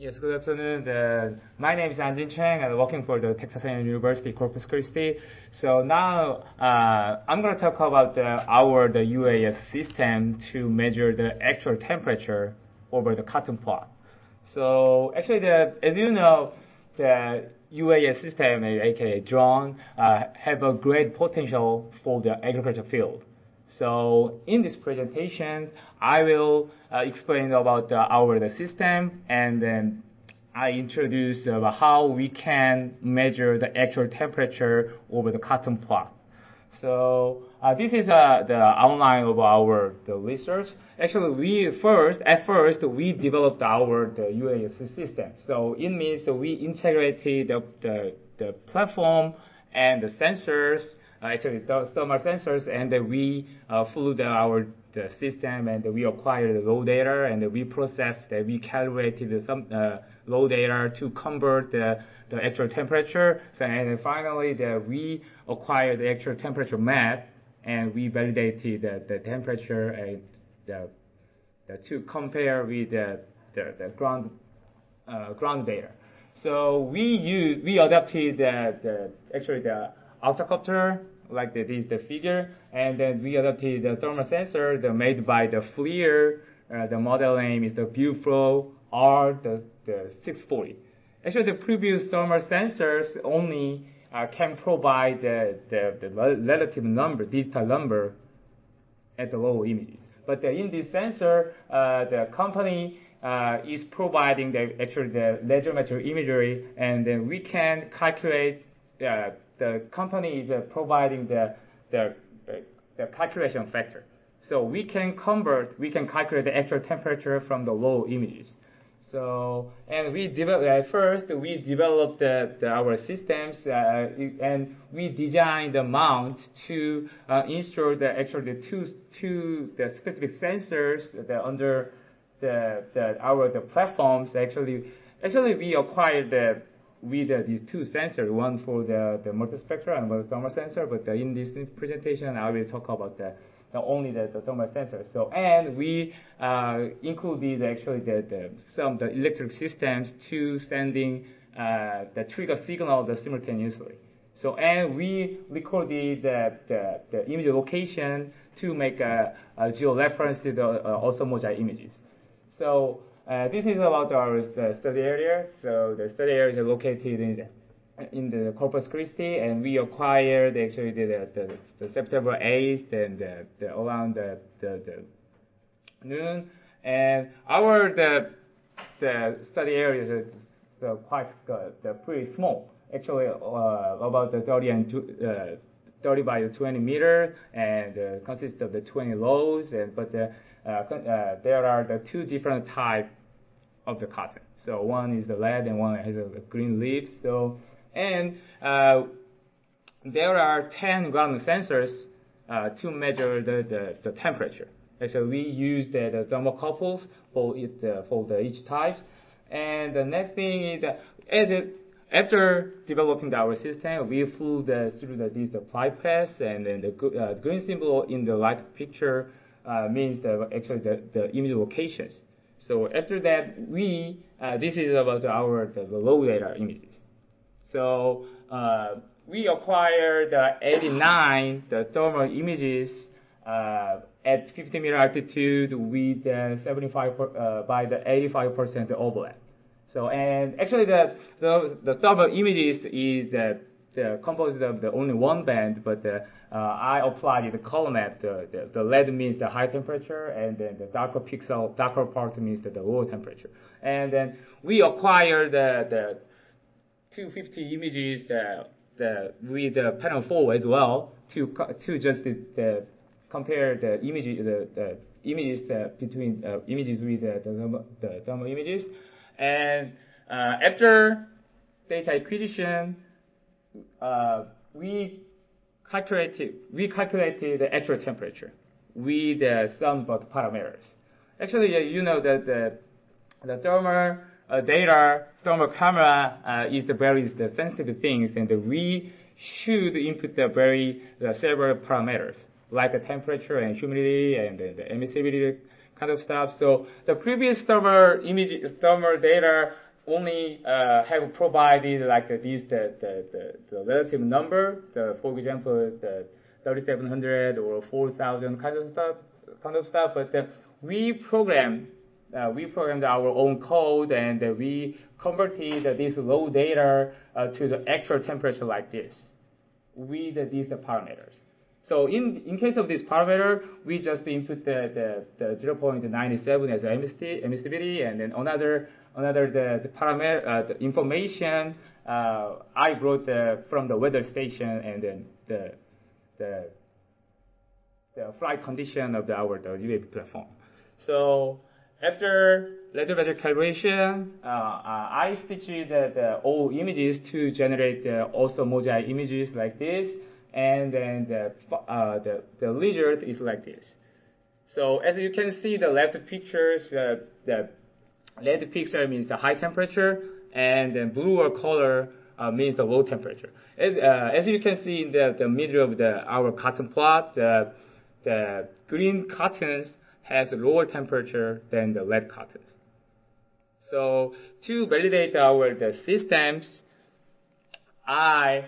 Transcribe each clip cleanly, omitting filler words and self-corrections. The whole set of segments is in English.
Yes, good afternoon. My name is Anjin Chang. I'm working for the Texas A&M University, Corpus Christi. So now I'm going to talk about the UAS system to measure the actual temperature over the cotton plot. So actually, as you know, the UAS system, aka drone, have a great potential for the agriculture field. So in this presentation, I will explain about the system, and then I introduce how we can measure the actual temperature over the cotton plot. So this is the outline of the research. Actually, at first we developed the UAS system. So it means that we integrated the platform and the sensors, actually the thermal sensors, and we flew the system, and we acquired the raw data, and we processed, we calibrated some raw data to convert the actual temperature. So, and finally, we acquired the actual temperature map, and we validated the temperature and to compare with the ground data. So we adapted the octocopter, like this is the figure, and then we adapted the thermal sensor made by the FLIR. The model name is the ViewFlow R640. Actually, the previous thermal sensors only can provide the relative number, digital number, at the low images. But in this sensor, the company is providing the ledger-metric imagery, and then we can calculate. The company is providing the calculation factor. So we can calculate the actual temperature from the low images. So, and at first we developed our systems, and we designed the mount to install the two specific sensors under the platforms. Actually we acquired with these two sensors, one for the multispectral and one thermal sensor. But in this presentation, I will talk about only the thermal sensor. So, and we included some the electric systems to sending the trigger signal simultaneously. So, and we recorded the image location to make a geo-reference to the Osmoja images. So this is about our study area. So the study area is located in the Corpus Christi, and we acquired the September 8th and around the noon. And the study area is quite pretty small. Actually, about 30 by 20 meters, and consists of the 20 rows. But there are the two different types of the cotton. So one is the red and one has a green leaf. So, and there are 10 ground sensors to measure the temperature. And so we use the thermocouples for each type. And the next thing is after developing our system, we flew through these flight paths, and then the green symbol in the right picture means the image locations. So after that, this is about the low data images. So we acquired 89 thermal images at 50 meter altitude with 75 by the 85% overlap. So, and actually the thermal images is composed of only one band, but I applied the color map. The red means the high temperature, and then the darker part means the lower temperature. And then we acquired the 250 images with the panel 4 as well to just compare the images between images with the thermal images. And after data acquisition, we calculated the actual temperature with some parameters. Actually, you know that the thermal data, thermal camera is the very sensitive things, and we should input several parameters like the temperature and humidity and the emissivity kind of stuff. So the previous thermal data only have provided like the relative number, for example, the 3,700 or 4,000 kind of stuff. But we programmed our own code, and we converted this raw data to the actual temperature like this with these parameters. So in case of this parameter, we just input the 0.97 as emissivity, and then another the parameter the information I brought from the weather station, and then the flight condition of our UAV platform. So after later calibration, I stitched the all images to generate also mosaic images like this, and then the result is like this. So as you can see, the left pictures, the red picture means the high temperature, and then blue or color means the low temperature. As you can see in the middle of our cotton plot, the green cottons has a lower temperature than the red cottons. So to validate the systems, I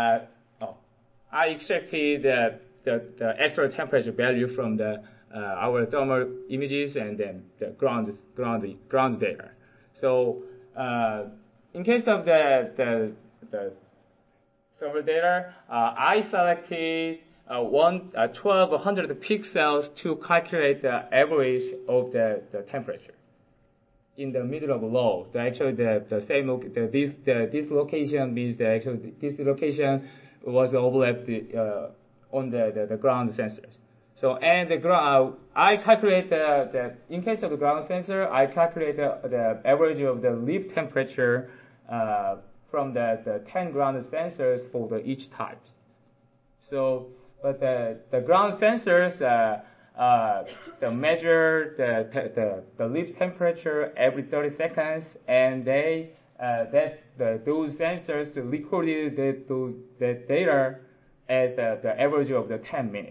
extracted the actual temperature value from our thermal images and then the ground data. So in case of the thermal data, I selected 1,200 pixels to calculate the average of the temperature in the middle of low. Actually, this location means this location was overlapped on the ground sensors. So and I calculate in case of the ground sensor, I calculate the average of the leaf temperature from the 10 ground sensors for each type. So, but the ground sensors they measure the leaf temperature every 30 seconds, and those sensors recorded that data at the average of the 10 minutes.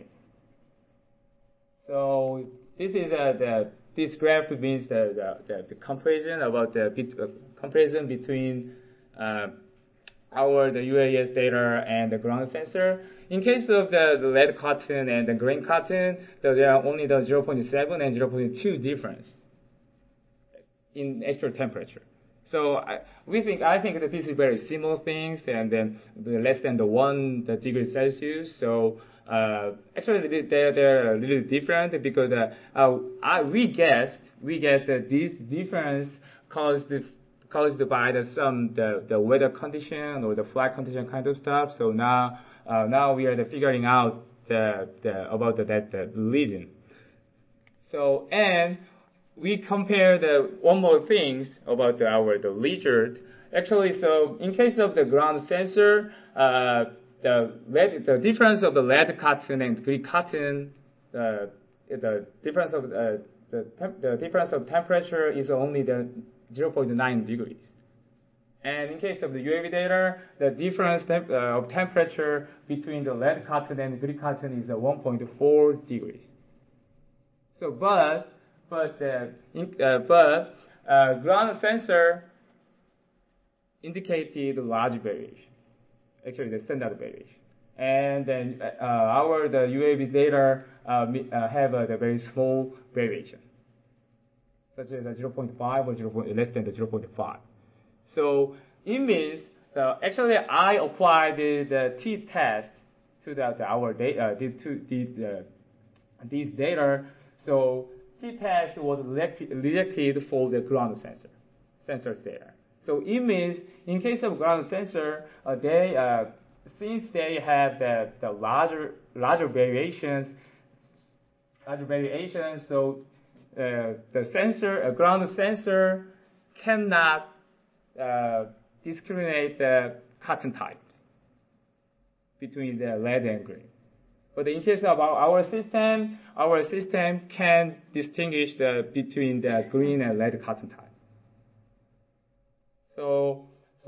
So this is this graph means the comparison about comparison between the UAS data and the ground sensor. In case of the red cotton and the green cotton, there are only the 0.7 and 0.2 difference in actual temperature. So I think that this is very similar things, and then less than the 1 degree Celsius. So actually they're a little different because we guessed that this difference caused by the weather condition or the flight condition kind of stuff. So now we are figuring out about that region. So and we compare one more things about the result. Actually, so in case of the ground sensor, the difference of the red cotton and green cotton, the difference of temperature is only the 0.9 degrees. And in case of the UAV data, the difference of temperature between the red cotton and green cotton is 1.4 degrees. So, but ground sensor indicated large variation, actually the standard variation, and then the UAV data have a very small variation, such as 0.5 or less than the 0.5. So it means actually I applied the t-test to our data, these data. So t-test was rejected for the ground sensors data. So it means in case of ground sensor, since they have the larger variations, so the ground sensor cannot discriminate the cotton types between the red and green. But in case of our system can distinguish between the green and red cotton type. So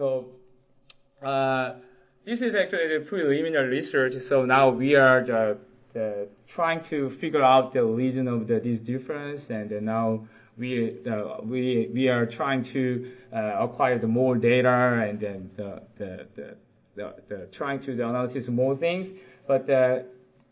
this is actually the preliminary research. So now we are trying to figure out the reason of this difference, and now we are trying to acquire the more data and then the trying to analysis more things. But the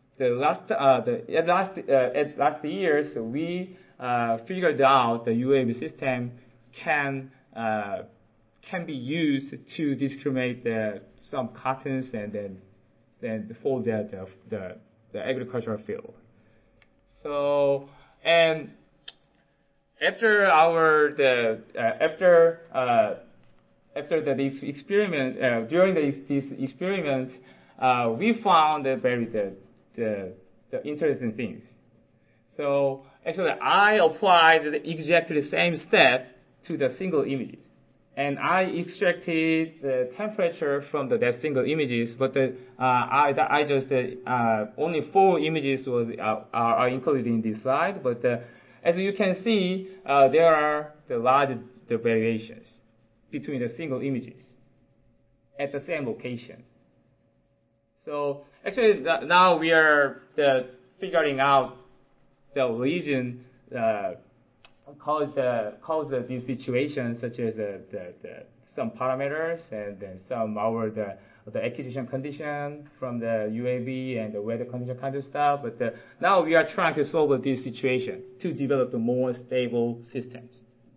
last years we figured out the UAV system can be used to discriminate some cottons and then for the agricultural field. So and after this experiment, during this experiment, we found the interesting things. So actually, I applied exactly the same step to the single images, and I extracted the temperature from that single images. But I just only 4 images are included in this slide. But as you can see, there are the large variations between the single images at the same location. So actually, now we are figuring out the reason caused these situations, such as some parameters and then some the acquisition condition from the UAV and the weather condition kind of stuff. But now we are trying to solve this situation to develop the more stable systems.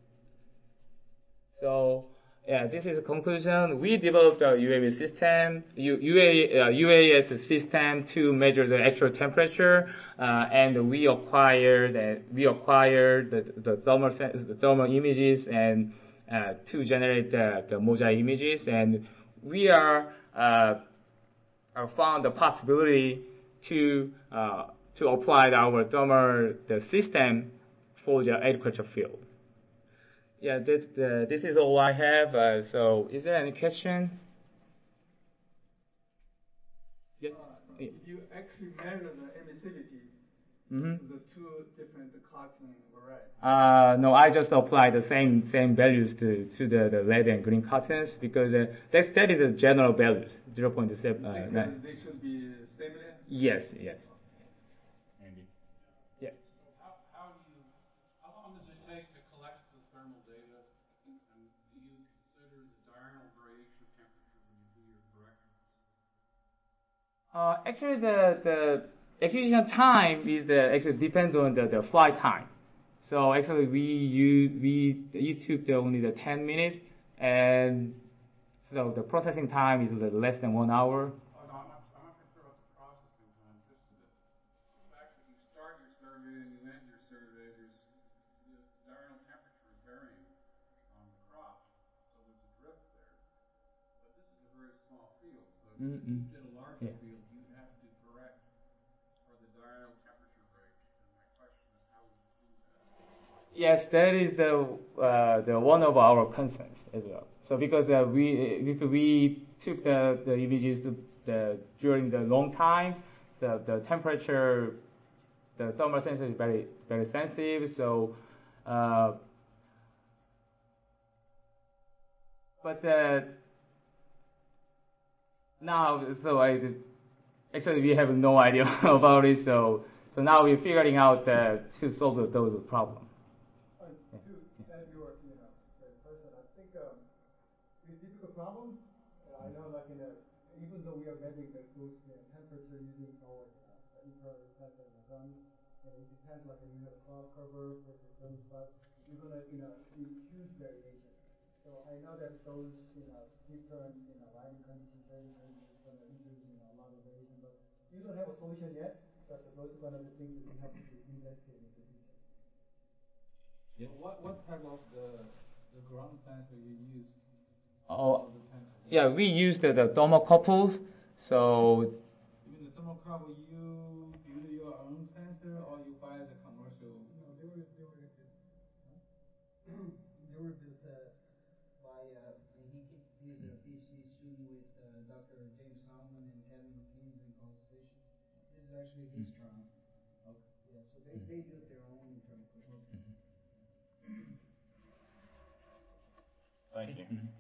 So yeah, this is the conclusion. We developed a UAV system, UAS system to measure the actual temperature, and we acquired the thermal images and to generate the mosaic images, and we found the possibility to apply our thermal system for the agriculture field. Yeah, this is all I have. So, is there any question? Yes. You actually measure the emissivity Mm-hmm. to the 2 different cotton varieties. No, I just apply the same values to the red and green cottons because that is the general values, 0.7. Because they should be similar. Yes. Andy. Yeah. How long does it take to collect the thermal data, and do you consider the diurnal variation of temperature when you do your corrections? Actually, the acquisition time is actually depends on the flight time. So actually, it took only the 10 minutes, and so the processing time is less than 1 hour. Oh, no, I'm not concerned about the processing time. Just the fact that you start your survey and you end your survey, the diurnal temperature is varying on the crop, so there's a drift there. But this is a very small field, so if you did a larger field, you'd have to correct for the diurnal temperature break. And my question is, how would you do that? Yes, that is the one of our concerns as well. So because if we took the images during the long time, the temperature, the thermal sensor is very very sensitive. So, but now actually we have no idea about it. So now we're figuring out to solve those problems. To add your person, I think it's a difficult problem. I know, like even though we are measuring the temperature using our infrared sensor in the sun, and it depends, like you have cloud cover versus sun spot, you're gonna see huge variation. So I know that those different lighting conditions is gonna introduce a lot of variation, but you don't have a solution yet. But those are one of the things that we have to investigate in the future. Yeah. What type of the ground sensor you use? Oh, yeah, we use the thermocouples. So. You mean the thermocouple you build your own sensor, or you buy the commercial? No, they were built by he's a PhD student with Dr. James Salmon and Kevin McKean in College Station. This is actually his trial. Okay. Yeah, so they built their own thermocouple. Thank you.